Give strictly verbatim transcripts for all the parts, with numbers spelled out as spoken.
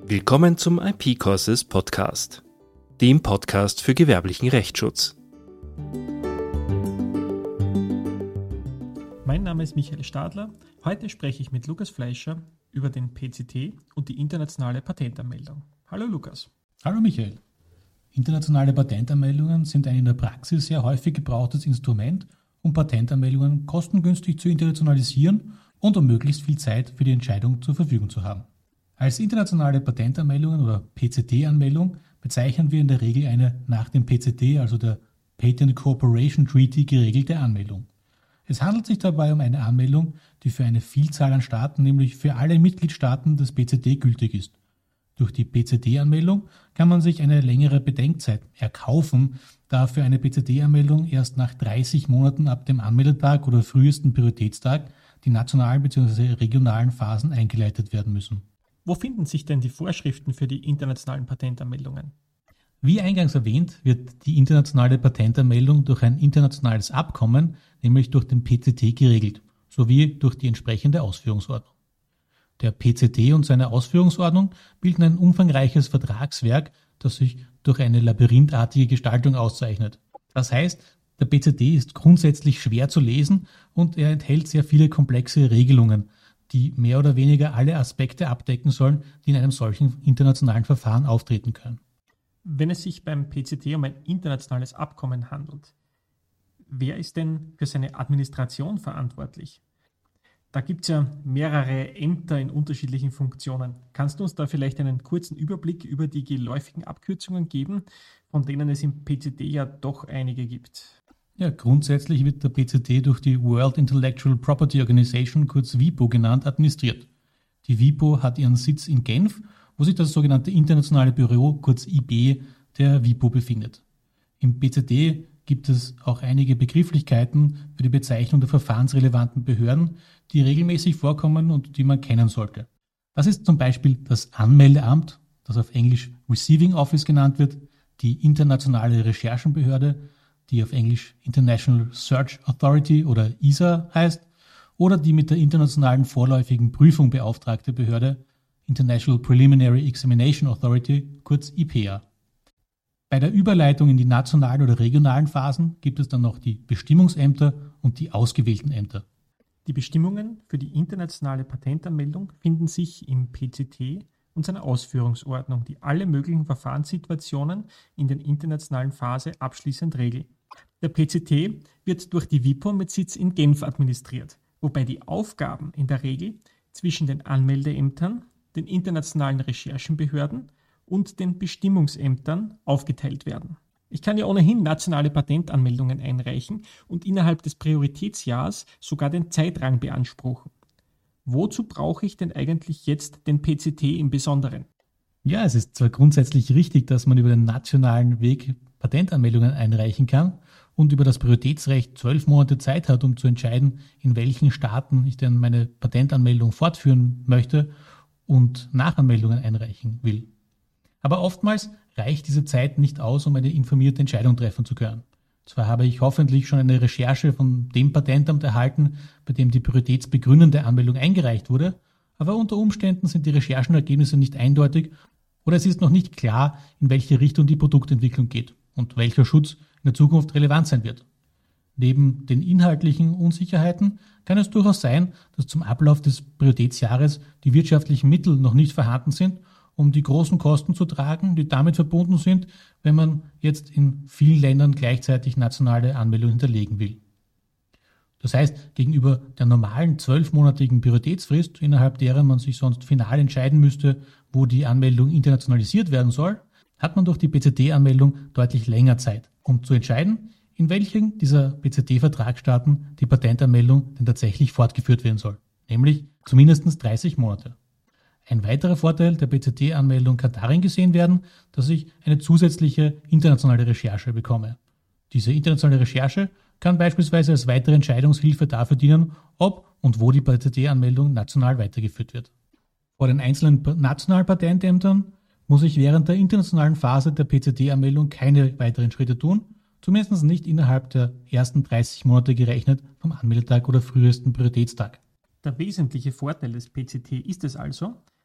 Willkommen zum I P Courses Podcast, dem Podcast für gewerblichen Rechtsschutz. Mein Name ist Michael Stadler. Heute spreche ich mit Lukas Fleischer über den P C T und die internationale Patentanmeldung. Hallo Lukas. Hallo Michael. Internationale Patentanmeldungen sind ein in der Praxis sehr häufig gebrauchtes Instrument, um Patentanmeldungen kostengünstig zu internationalisieren und um möglichst viel Zeit für die Entscheidung zur Verfügung zu haben. Als internationale Patentanmeldungen oder P C T-Anmeldung bezeichnen wir in der Regel eine nach dem P C T, also der Patent Cooperation Treaty, geregelte Anmeldung. Es handelt sich dabei um eine Anmeldung, die für eine Vielzahl an Staaten, nämlich für alle Mitgliedstaaten des P C T, gültig ist. Durch die P C T-Anmeldung kann man sich eine längere Bedenkzeit erkaufen, da für eine P C T-Anmeldung erst nach dreißig Monaten ab dem Anmeldetag oder frühesten Prioritätstag die nationalen bzw. regionalen Phasen eingeleitet werden müssen. Wo finden sich denn die Vorschriften für die internationalen Patentanmeldungen? Wie eingangs erwähnt, wird die internationale Patentanmeldung durch ein internationales Abkommen, nämlich durch den P C T, geregelt, sowie durch die entsprechende Ausführungsordnung. Der P C T und seine Ausführungsordnung bilden ein umfangreiches Vertragswerk, das sich durch eine labyrinthartige Gestaltung auszeichnet. Das heißt, der P C T ist grundsätzlich schwer zu lesen und er enthält sehr viele komplexe Regelungen, die mehr oder weniger alle Aspekte abdecken sollen, die in einem solchen internationalen Verfahren auftreten können. Wenn es sich beim P C T um ein internationales Abkommen handelt, wer ist denn für seine Administration verantwortlich? Da gibt es ja mehrere Ämter in unterschiedlichen Funktionen. Kannst du uns da vielleicht einen kurzen Überblick über die geläufigen Abkürzungen geben, von denen es im P C T ja doch einige gibt? Ja, grundsätzlich wird der P C T durch die World Intellectual Property Organization, kurz WIPO genannt, administriert. Die WIPO hat ihren Sitz in Genf, wo sich das sogenannte internationale Büro, kurz I B, der WIPO befindet. Im P C T gibt es auch einige Begrifflichkeiten für die Bezeichnung der verfahrensrelevanten Behörden, die regelmäßig vorkommen und die man kennen sollte. Das ist zum Beispiel das Anmeldeamt, das auf Englisch Receiving Office genannt wird, die internationale Recherchenbehörde, die auf Englisch International Search Authority oder I S A heißt, oder die mit der internationalen vorläufigen Prüfung beauftragte Behörde International Preliminary Examination Authority, kurz I P A. Bei der Überleitung in die nationalen oder regionalen Phasen gibt es dann noch die Bestimmungsämter und die ausgewählten Ämter. Die Bestimmungen für die internationale Patentanmeldung finden sich im P C T und seiner Ausführungsordnung, die alle möglichen Verfahrenssituationen in der internationalen Phase abschließend regeln. Der P C T wird durch die WIPO mit Sitz in Genf administriert, wobei die Aufgaben in der Regel zwischen den Anmeldeämtern, den internationalen Recherchenbehörden und den Bestimmungsämtern aufgeteilt werden. Ich kann ja ohnehin nationale Patentanmeldungen einreichen und innerhalb des Prioritätsjahrs sogar den Zeitrang beanspruchen. Wozu brauche ich denn eigentlich jetzt den P C T im Besonderen? Ja, es ist zwar grundsätzlich richtig, dass man über den nationalen Weg Patentanmeldungen einreichen kann und über das Prioritätsrecht zwölf Monate Zeit hat, um zu entscheiden, in welchen Staaten ich denn meine Patentanmeldung fortführen möchte und Nachanmeldungen einreichen will. Aber oftmals reicht diese Zeit nicht aus, um eine informierte Entscheidung treffen zu können. Zwar habe ich hoffentlich schon eine Recherche von dem Patentamt erhalten, bei dem die prioritätsbegründende Anmeldung eingereicht wurde, aber unter Umständen sind die Recherchenergebnisse nicht eindeutig oder es ist noch nicht klar, in welche Richtung die Produktentwicklung geht und welcher Schutz in der Zukunft relevant sein wird. Neben den inhaltlichen Unsicherheiten kann es durchaus sein, dass zum Ablauf des Prioritätsjahres die wirtschaftlichen Mittel noch nicht vorhanden sind, um die großen Kosten zu tragen, die damit verbunden sind, wenn man jetzt in vielen Ländern gleichzeitig nationale Anmeldungen hinterlegen will. Das heißt, gegenüber der normalen zwölfmonatigen Prioritätsfrist, innerhalb deren man sich sonst final entscheiden müsste, wo die Anmeldung internationalisiert werden soll, hat man durch die P C T-Anmeldung deutlich länger Zeit, um zu entscheiden, in welchen dieser P C T-Vertragsstaaten die Patentanmeldung denn tatsächlich fortgeführt werden soll, nämlich zumindest dreißig Monate. Ein weiterer Vorteil der P C T-Anmeldung kann darin gesehen werden, dass ich eine zusätzliche internationale Recherche bekomme. Diese internationale Recherche kann beispielsweise als weitere Entscheidungshilfe dafür dienen, ob und wo die P C T-Anmeldung national weitergeführt wird. Vor den einzelnen nationalen Patentämtern muss ich während der internationalen Phase der P C T-Anmeldung keine weiteren Schritte tun, zumindest nicht innerhalb der ersten dreißig Monate gerechnet vom Anmeldetag oder frühesten Prioritätstag. Der wesentliche Vorteil des P C T ist es also,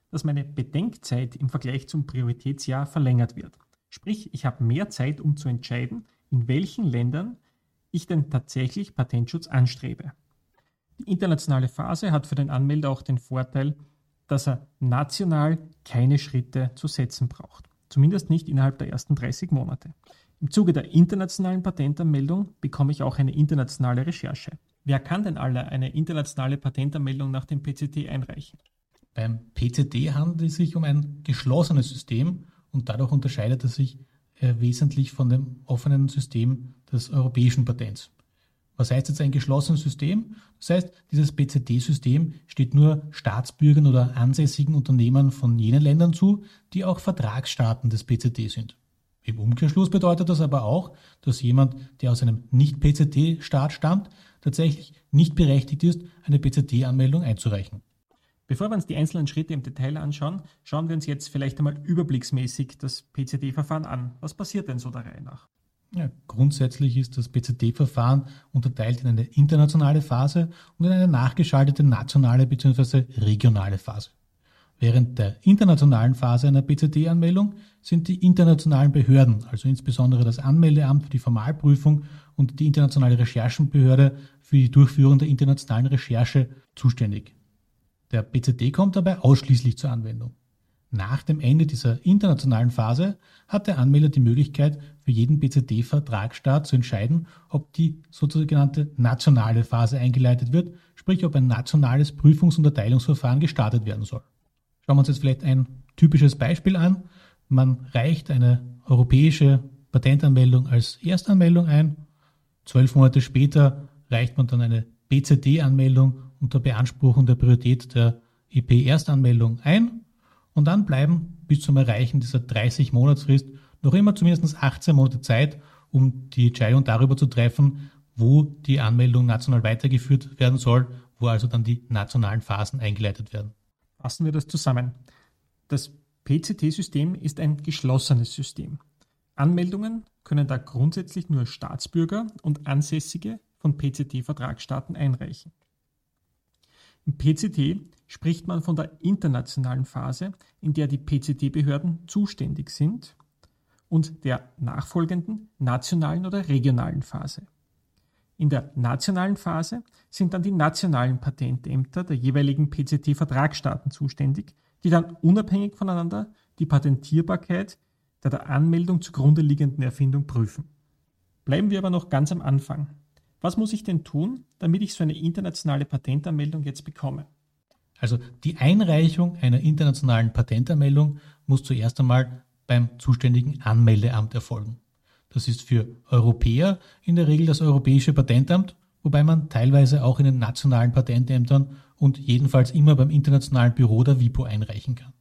dass meine Bedenkzeit im Vergleich zum Prioritätsjahr verlängert wird. Sprich, ich habe mehr Zeit, um zu entscheiden, in welchen Ländern ich denn tatsächlich Patentschutz anstrebe. Die internationale Phase hat für den Anmelder auch den Vorteil, dass er national keine Schritte zu setzen braucht. Zumindest nicht innerhalb der ersten dreißig Monate. Im Zuge der internationalen Patentanmeldung bekomme ich auch eine internationale Recherche. Wer kann denn alle eine internationale Patentanmeldung nach dem P C T einreichen? Beim P C T handelt es sich um ein geschlossenes System und dadurch unterscheidet es sich äh, wesentlich von dem offenen System des europäischen Patents. Was heißt jetzt ein geschlossenes System? Das heißt, dieses P C T-System steht nur Staatsbürgern oder ansässigen Unternehmern von jenen Ländern zu, die auch Vertragsstaaten des P C T sind. Im Umkehrschluss bedeutet das aber auch, dass jemand, der aus einem Nicht-P C T-Staat stammt, tatsächlich nicht berechtigt ist, eine P C T-Anmeldung einzureichen. Bevor wir uns die einzelnen Schritte im Detail anschauen, schauen wir uns jetzt vielleicht einmal überblicksmäßig das P C T-Verfahren an. Was passiert denn so der Reihe nach? Ja, grundsätzlich ist das P C T-Verfahren unterteilt in eine internationale Phase und in eine nachgeschaltete nationale bzw. regionale Phase. Während der internationalen Phase einer P C T-Anmeldung sind die internationalen Behörden, also insbesondere das Anmeldeamt für die Formalprüfung und die internationale Recherchenbehörde für die Durchführung der internationalen Recherche zuständig. Der P C T kommt dabei ausschließlich zur Anwendung. Nach dem Ende dieser internationalen Phase hat der Anmelder die Möglichkeit, für jeden P C T-Vertragsstaat zu entscheiden, ob die sogenannte nationale Phase eingeleitet wird, sprich ob ein nationales Prüfungs- und Erteilungsverfahren gestartet werden soll. Schauen wir uns jetzt vielleicht ein typisches Beispiel an. Man reicht eine europäische Patentanmeldung als Erstanmeldung ein. Zwölf Monate später reicht man dann eine P C T-Anmeldung unter Beanspruchung der Priorität der E P-Erstanmeldung ein. Und dann bleiben bis zum Erreichen dieser dreißig-Monatsfrist noch immer zumindest achtzehn Monate Zeit, um die Entscheidung darüber zu treffen, wo die Anmeldung national weitergeführt werden soll, wo also dann die nationalen Phasen eingeleitet werden. Fassen wir das zusammen. Das P C T-System ist ein geschlossenes System. Anmeldungen können da grundsätzlich nur Staatsbürger und Ansässige von P C T-Vertragsstaaten einreichen. Im P C T spricht man von der internationalen Phase, in der die P C T-Behörden zuständig sind, und der nachfolgenden nationalen oder regionalen Phase. In der nationalen Phase sind dann die nationalen Patentämter der jeweiligen P C T-Vertragsstaaten zuständig, die dann unabhängig voneinander die Patentierbarkeit der der Anmeldung zugrunde liegenden Erfindung prüfen. Bleiben wir aber noch ganz am Anfang. Was muss ich denn tun, damit ich so eine internationale Patentanmeldung jetzt bekomme? Also die Einreichung einer internationalen Patentanmeldung muss zuerst einmal beim zuständigen Anmeldeamt erfolgen. Das ist für Europäer in der Regel das Europäische Patentamt, wobei man teilweise auch in den nationalen Patentämtern und jedenfalls immer beim Internationalen Büro der WIPO einreichen kann.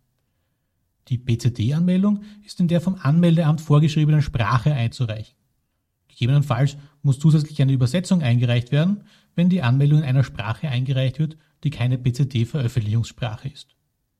Die P C T-Anmeldung ist in der vom Anmeldeamt vorgeschriebenen Sprache einzureichen. Gegebenenfalls muss zusätzlich eine Übersetzung eingereicht werden, wenn die Anmeldung in einer Sprache eingereicht wird, die keine P C T-Veröffentlichungssprache ist.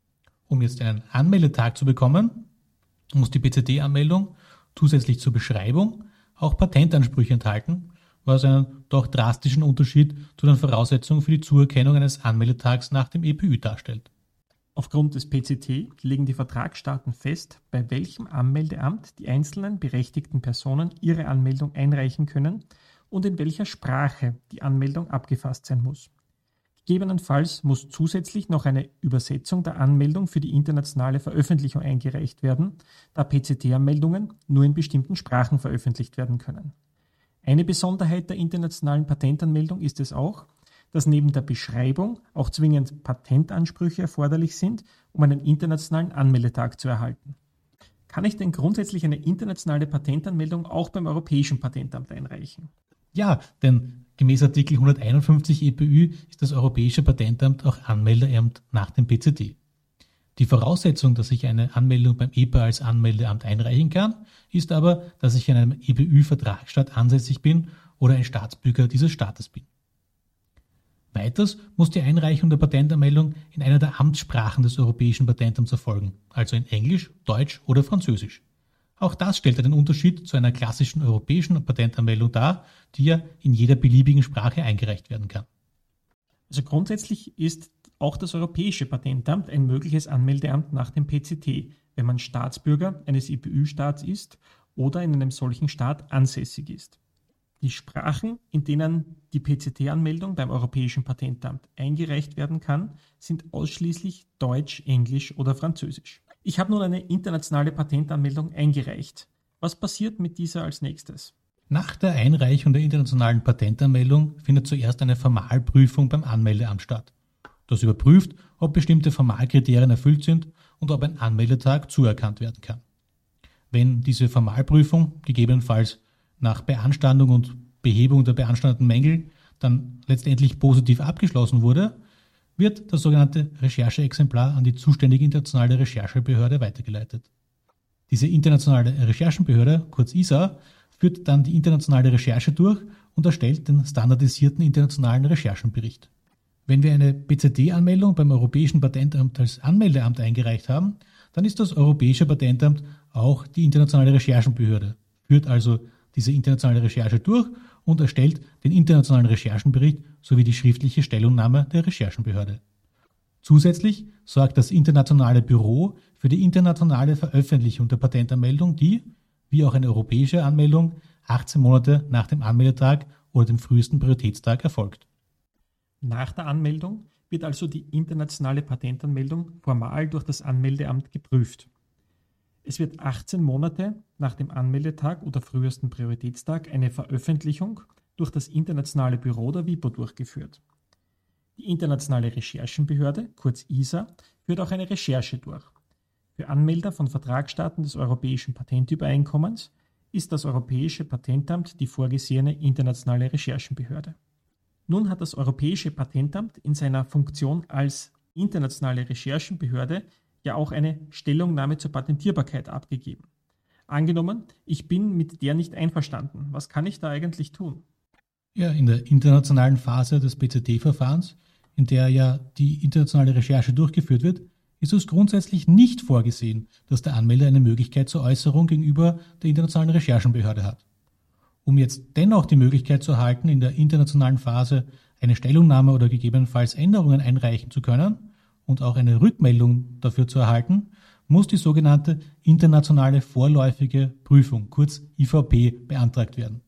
Um jetzt einen Anmeldetag zu bekommen, muss die P C T-Anmeldung zusätzlich zur Beschreibung auch Patentansprüche enthalten, was einen doch drastischen Unterschied zu den Voraussetzungen für die Zuerkennung eines Anmeldetags nach dem E P Ü darstellt. Aufgrund des P C T legen die Vertragsstaaten fest, bei welchem Anmeldeamt die einzelnen berechtigten Personen ihre Anmeldung einreichen können und in welcher Sprache die Anmeldung abgefasst sein muss. Gegebenenfalls muss zusätzlich noch eine Übersetzung der Anmeldung für die internationale Veröffentlichung eingereicht werden, da P C T-Anmeldungen nur in bestimmten Sprachen veröffentlicht werden können. Eine Besonderheit der internationalen Patentanmeldung ist es auch, dass neben der Beschreibung auch zwingend Patentansprüche erforderlich sind, um einen internationalen Anmeldetag zu erhalten. Kann ich denn grundsätzlich eine internationale Patentanmeldung auch beim Europäischen Patentamt einreichen? Ja, denn gemäß Artikel hunderteinundfünfzig E P Ü ist das Europäische Patentamt auch Anmeldeamt nach dem P C T. Die Voraussetzung, dass ich eine Anmeldung beim E P A als Anmeldeamt einreichen kann, ist aber, dass ich in einem E P Ü-Vertragsstaat ansässig bin oder ein Staatsbürger dieses Staates bin. Weiters muss die Einreichung der Patentanmeldung in einer der Amtssprachen des Europäischen Patentamts erfolgen, also in Englisch, Deutsch oder Französisch. Auch das stellt einen Unterschied zu einer klassischen europäischen Patentanmeldung dar, die ja in jeder beliebigen Sprache eingereicht werden kann. Also grundsätzlich ist auch das Europäische Patentamt ein mögliches Anmeldeamt nach dem P C T, wenn man Staatsbürger eines I P Ü-Staats ist oder in einem solchen Staat ansässig ist. Die Sprachen, in denen die P C T-Anmeldung beim Europäischen Patentamt eingereicht werden kann, sind ausschließlich Deutsch, Englisch oder Französisch. Ich habe nun eine internationale Patentanmeldung eingereicht. Was passiert mit dieser als nächstes? Nach der Einreichung der internationalen Patentanmeldung findet zuerst eine Formalprüfung beim Anmeldeamt statt. Das überprüft, ob bestimmte Formalkriterien erfüllt sind und ob ein Anmeldetag zuerkannt werden kann. Wenn diese Formalprüfung gegebenenfalls nach Beanstandung und Behebung der beanstandeten Mängel dann letztendlich positiv abgeschlossen wurde, wird das sogenannte Rechercheexemplar an die zuständige internationale Recherchebehörde weitergeleitet. Diese internationale Recherchenbehörde, kurz I S A, führt dann die internationale Recherche durch und erstellt den standardisierten internationalen Recherchenbericht. Wenn wir eine P C T-Anmeldung beim Europäischen Patentamt als Anmeldeamt eingereicht haben, dann ist das Europäische Patentamt auch die internationale Recherchenbehörde, führt also diese internationale Recherche durch und erstellt den internationalen Recherchenbericht sowie die schriftliche Stellungnahme der Recherchenbehörde. Zusätzlich sorgt das internationale Büro für die internationale Veröffentlichung der Patentanmeldung, die, wie auch eine europäische Anmeldung, achtzehn Monate nach dem Anmeldetag oder dem frühesten Prioritätstag erfolgt. Nach der Anmeldung wird also die internationale Patentanmeldung formal durch das Anmeldeamt geprüft. Es wird achtzehn Monate nach dem Anmeldetag oder frühesten Prioritätstag eine Veröffentlichung durch das internationale Büro der WIPO durchgeführt. Die internationale Recherchenbehörde, kurz I S A, führt auch eine Recherche durch. Für Anmelder von Vertragsstaaten des Europäischen Patentübereinkommens ist das Europäische Patentamt die vorgesehene internationale Recherchenbehörde. Nun hat das Europäische Patentamt in seiner Funktion als internationale Recherchenbehörde ja auch eine Stellungnahme zur Patentierbarkeit abgegeben. Angenommen, ich bin mit der nicht einverstanden. Was kann ich da eigentlich tun? Ja, in der internationalen Phase des P C T-Verfahrens, in der ja die internationale Recherche durchgeführt wird, ist es grundsätzlich nicht vorgesehen, dass der Anmelder eine Möglichkeit zur Äußerung gegenüber der internationalen Recherchenbehörde hat. Um jetzt dennoch die Möglichkeit zu erhalten, in der internationalen Phase eine Stellungnahme oder gegebenenfalls Änderungen einreichen zu können und auch eine Rückmeldung dafür zu erhalten, muss die sogenannte internationale vorläufige Prüfung, kurz I V P, beantragt werden.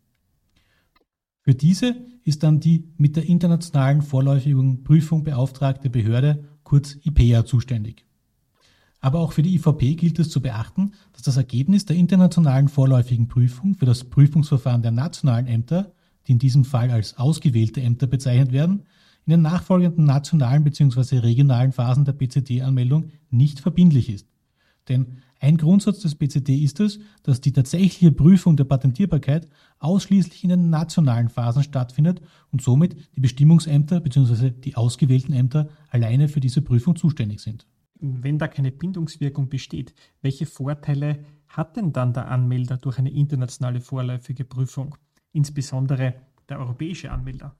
Für diese ist dann die mit der internationalen vorläufigen Prüfung beauftragte Behörde, kurz I P E A, zuständig. Aber auch für die I V P gilt es zu beachten, dass das Ergebnis der internationalen vorläufigen Prüfung für das Prüfungsverfahren der nationalen Ämter, die in diesem Fall als ausgewählte Ämter bezeichnet werden, in den nachfolgenden nationalen bzw. regionalen Phasen der P C T-Anmeldung nicht verbindlich ist. Denn ein Grundsatz des P C T ist es, dass die tatsächliche Prüfung der Patentierbarkeit ausschließlich in den nationalen Phasen stattfindet und somit die Bestimmungsämter bzw. die ausgewählten Ämter alleine für diese Prüfung zuständig sind. Wenn da keine Bindungswirkung besteht, welche Vorteile hat denn dann der Anmelder durch eine internationale vorläufige Prüfung, insbesondere der europäische Anmelder?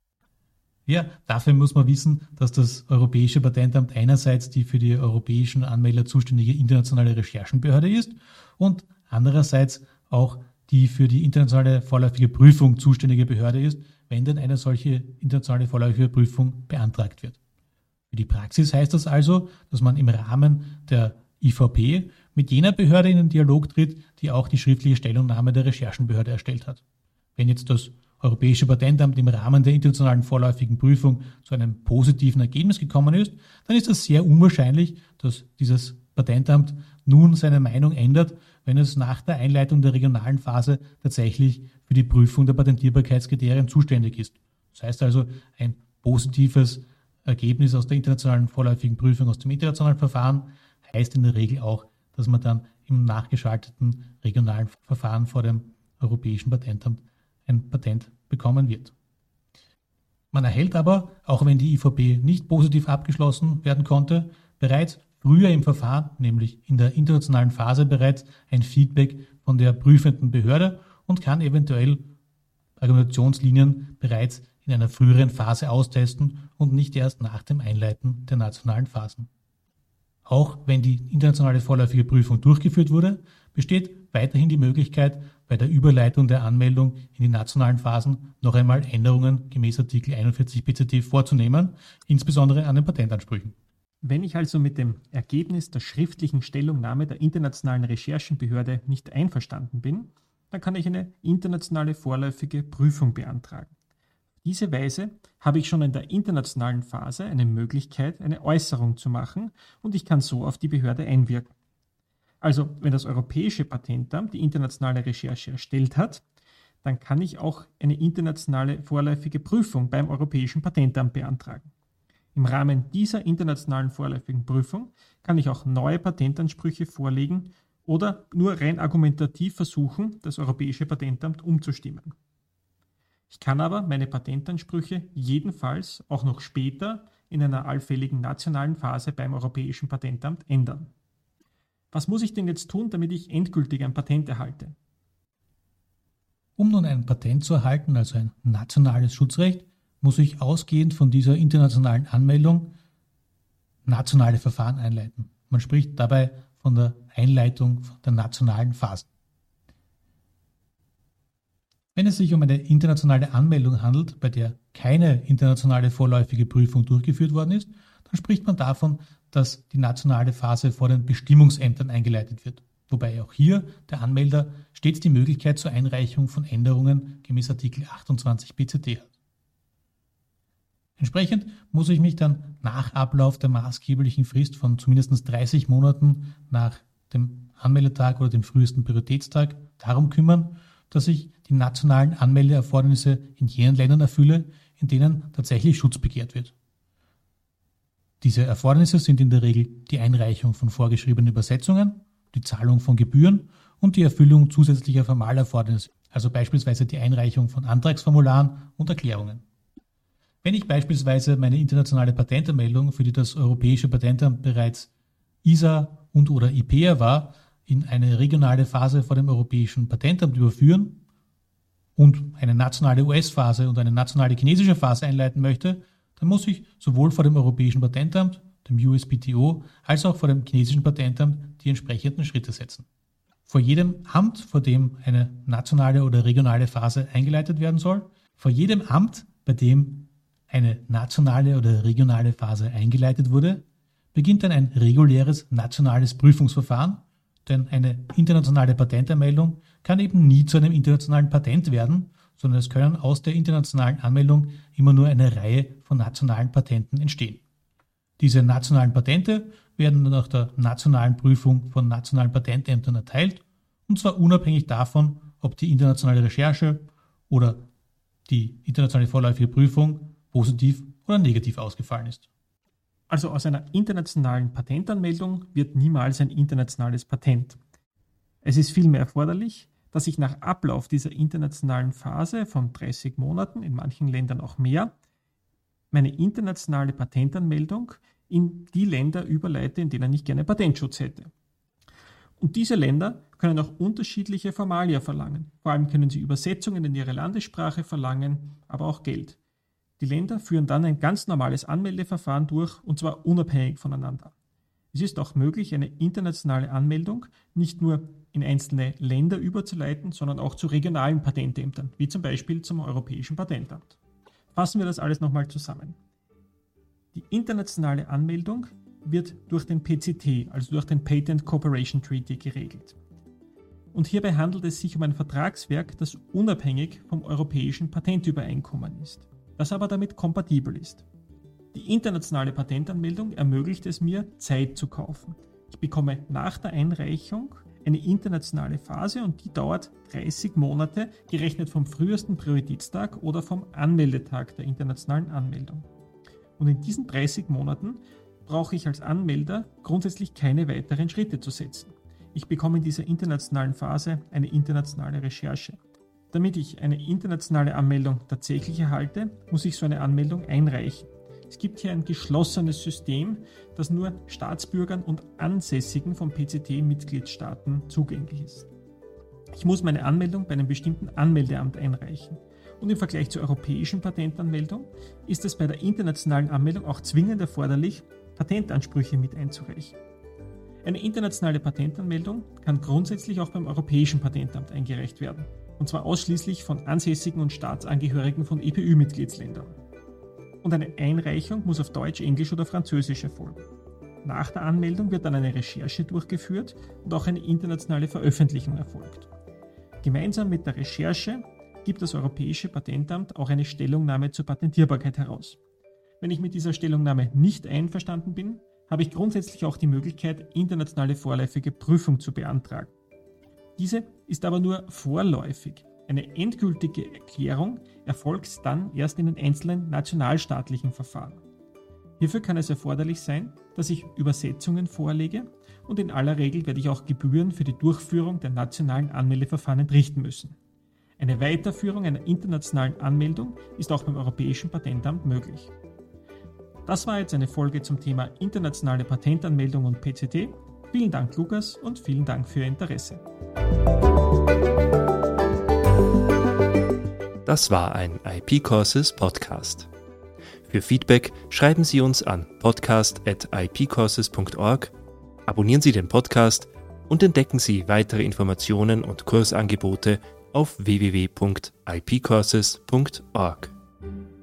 Ja, dafür muss man wissen, dass das Europäische Patentamt einerseits die für die europäischen Anmelder zuständige internationale Recherchenbehörde ist und andererseits auch die für die internationale vorläufige Prüfung zuständige Behörde ist, wenn denn eine solche internationale vorläufige Prüfung beantragt wird. Für die Praxis heißt das also, dass man im Rahmen der I V P mit jener Behörde in den Dialog tritt, die auch die schriftliche Stellungnahme der Recherchenbehörde erstellt hat. Wenn jetzt das Europäische Patentamt im Rahmen der internationalen vorläufigen Prüfung zu einem positiven Ergebnis gekommen ist, dann ist es sehr unwahrscheinlich, dass dieses Patentamt nun seine Meinung ändert, wenn es nach der Einleitung der regionalen Phase tatsächlich für die Prüfung der Patentierbarkeitskriterien zuständig ist. Das heißt also, ein positives Ergebnis aus der internationalen vorläufigen Prüfung, aus dem internationalen Verfahren, heißt in der Regel auch, dass man dann im nachgeschalteten regionalen Verfahren vor dem Europäischen Patentamt ein Patent bekommen wird. Man erhält aber, auch wenn die I V P nicht positiv abgeschlossen werden konnte, bereits früher im Verfahren, nämlich in der internationalen Phase bereits, ein Feedback von der prüfenden Behörde und kann eventuell Argumentationslinien bereits in einer früheren Phase austesten und nicht erst nach dem Einleiten der nationalen Phasen. Auch wenn die internationale vorläufige Prüfung durchgeführt wurde, besteht weiterhin die Möglichkeit, bei der Überleitung der Anmeldung in die nationalen Phasen noch einmal Änderungen gemäß Artikel einundvierzig B Z T vorzunehmen, insbesondere an den Patentansprüchen. Wenn ich also mit dem Ergebnis der schriftlichen Stellungnahme der internationalen Recherchenbehörde nicht einverstanden bin, dann kann ich eine internationale vorläufige Prüfung beantragen. Auf diese Weise habe ich schon in der internationalen Phase eine Möglichkeit, eine Äußerung zu machen und ich kann so auf die Behörde einwirken. Also, wenn das Europäische Patentamt die internationale Recherche erstellt hat, dann kann ich auch eine internationale vorläufige Prüfung beim Europäischen Patentamt beantragen. Im Rahmen dieser internationalen vorläufigen Prüfung kann ich auch neue Patentansprüche vorlegen oder nur rein argumentativ versuchen, das Europäische Patentamt umzustimmen. Ich kann aber meine Patentansprüche jedenfalls auch noch später in einer allfälligen nationalen Phase beim Europäischen Patentamt ändern. Was muss ich denn jetzt tun, damit ich endgültig ein Patent erhalte? Um nun ein Patent zu erhalten, also ein nationales Schutzrecht, muss ich ausgehend von dieser internationalen Anmeldung nationale Verfahren einleiten. Man spricht dabei von der Einleitung der nationalen Phasen. Wenn es sich um eine internationale Anmeldung handelt, bei der keine internationale vorläufige Prüfung durchgeführt worden ist, dann spricht man davon, dass die nationale Phase vor den Bestimmungsämtern eingeleitet wird, wobei auch hier der Anmelder stets die Möglichkeit zur Einreichung von Änderungen gemäß Artikel achtundzwanzig B Z T hat. Entsprechend muss ich mich dann nach Ablauf der maßgeblichen Frist von zumindest dreißig Monaten nach dem Anmeldetag oder dem frühesten Prioritätstag darum kümmern, dass ich die nationalen Anmeldeerfordernisse in jenen Ländern erfülle, in denen tatsächlich Schutz begehrt wird. Diese Erfordernisse sind in der Regel die Einreichung von vorgeschriebenen Übersetzungen, die Zahlung von Gebühren und die Erfüllung zusätzlicher Formalerfordernisse, also beispielsweise die Einreichung von Antragsformularen und Erklärungen. Wenn ich beispielsweise meine internationale Patentanmeldung, für die das Europäische Patentamt bereits I S A und oder I P E A war, in eine regionale Phase vor dem Europäischen Patentamt überführen und eine nationale U S-Phase und eine nationale chinesische Phase einleiten möchte, dann muss ich sowohl vor dem Europäischen Patentamt, dem U S P T O, als auch vor dem chinesischen Patentamt die entsprechenden Schritte setzen. Vor jedem Amt, vor dem eine nationale oder regionale Phase eingeleitet werden soll, vor jedem Amt, bei dem eine nationale oder regionale Phase eingeleitet wurde, beginnt dann ein reguläres nationales Prüfungsverfahren, denn eine internationale Patentanmeldung kann eben nie zu einem internationalen Patent werden, sondern es können aus der internationalen Anmeldung immer nur eine Reihe von nationalen Patenten entstehen. Diese nationalen Patente werden nach der nationalen Prüfung von nationalen Patentämtern erteilt, und zwar unabhängig davon, ob die internationale Recherche oder die internationale vorläufige Prüfung positiv oder negativ ausgefallen ist. Also aus einer internationalen Patentanmeldung wird niemals ein internationales Patent. Es ist vielmehr erforderlich, dass ich nach Ablauf dieser internationalen Phase von dreißig Monaten, in manchen Ländern auch mehr, meine internationale Patentanmeldung in die Länder überleite, in denen ich gerne Patentschutz hätte. Und diese Länder können auch unterschiedliche Formalia verlangen. Vor allem können sie Übersetzungen in ihre Landessprache verlangen, aber auch Geld. Die Länder führen dann ein ganz normales Anmeldeverfahren durch, und zwar unabhängig voneinander. Es ist auch möglich, eine internationale Anmeldung nicht nur in einzelne Länder überzuleiten, sondern auch zu regionalen Patentämtern, wie zum Beispiel zum Europäischen Patentamt. Fassen wir das alles nochmal zusammen. Die internationale Anmeldung wird durch den P C T, also durch den Patent Cooperation Treaty, geregelt. Und hierbei handelt es sich um ein Vertragswerk, das unabhängig vom Europäischen Patentübereinkommen ist, das aber damit kompatibel ist. Die internationale Patentanmeldung ermöglicht es mir, Zeit zu kaufen. Ich bekomme nach der Einreichung eine internationale Phase und die dauert dreißig Monate, gerechnet vom frühesten Prioritätstag oder vom Anmeldetag der internationalen Anmeldung. Und in diesen dreißig Monaten brauche ich als Anmelder grundsätzlich keine weiteren Schritte zu setzen. Ich bekomme in dieser internationalen Phase eine internationale Recherche. Damit ich eine internationale Anmeldung tatsächlich erhalte, muss ich so eine Anmeldung einreichen. Es gibt hier ein geschlossenes System, das nur Staatsbürgern und Ansässigen von P C T-Mitgliedstaaten zugänglich ist. Ich muss meine Anmeldung bei einem bestimmten Anmeldeamt einreichen. Und im Vergleich zur europäischen Patentanmeldung ist es bei der internationalen Anmeldung auch zwingend erforderlich, Patentansprüche mit einzureichen. Eine internationale Patentanmeldung kann grundsätzlich auch beim Europäischen Patentamt eingereicht werden, und zwar ausschließlich von Ansässigen und Staatsangehörigen von E P Ü-Mitgliedsländern. Und eine Einreichung muss auf Deutsch, Englisch oder Französisch erfolgen. Nach der Anmeldung wird dann eine Recherche durchgeführt und auch eine internationale Veröffentlichung erfolgt. Gemeinsam mit der Recherche gibt das Europäische Patentamt auch eine Stellungnahme zur Patentierbarkeit heraus. Wenn ich mit dieser Stellungnahme nicht einverstanden bin, habe ich grundsätzlich auch die Möglichkeit, internationale vorläufige Prüfung zu beantragen. Diese ist aber nur vorläufig. Eine endgültige Erklärung erfolgt dann erst in den einzelnen nationalstaatlichen Verfahren. Hierfür kann es erforderlich sein, dass ich Übersetzungen vorlege, und in aller Regel werde ich auch Gebühren für die Durchführung der nationalen Anmeldeverfahren entrichten müssen. Eine Weiterführung einer internationalen Anmeldung ist auch beim Europäischen Patentamt möglich. Das war jetzt eine Folge zum Thema internationale Patentanmeldung und P C T. Vielen Dank, Lukas, und vielen Dank für Ihr Interesse. Das war ein I P Courses Podcast. Für Feedback schreiben Sie uns an podcast at i p courses punkt org, abonnieren Sie den Podcast und entdecken Sie weitere Informationen und Kursangebote auf w w w punkt i p courses punkt org.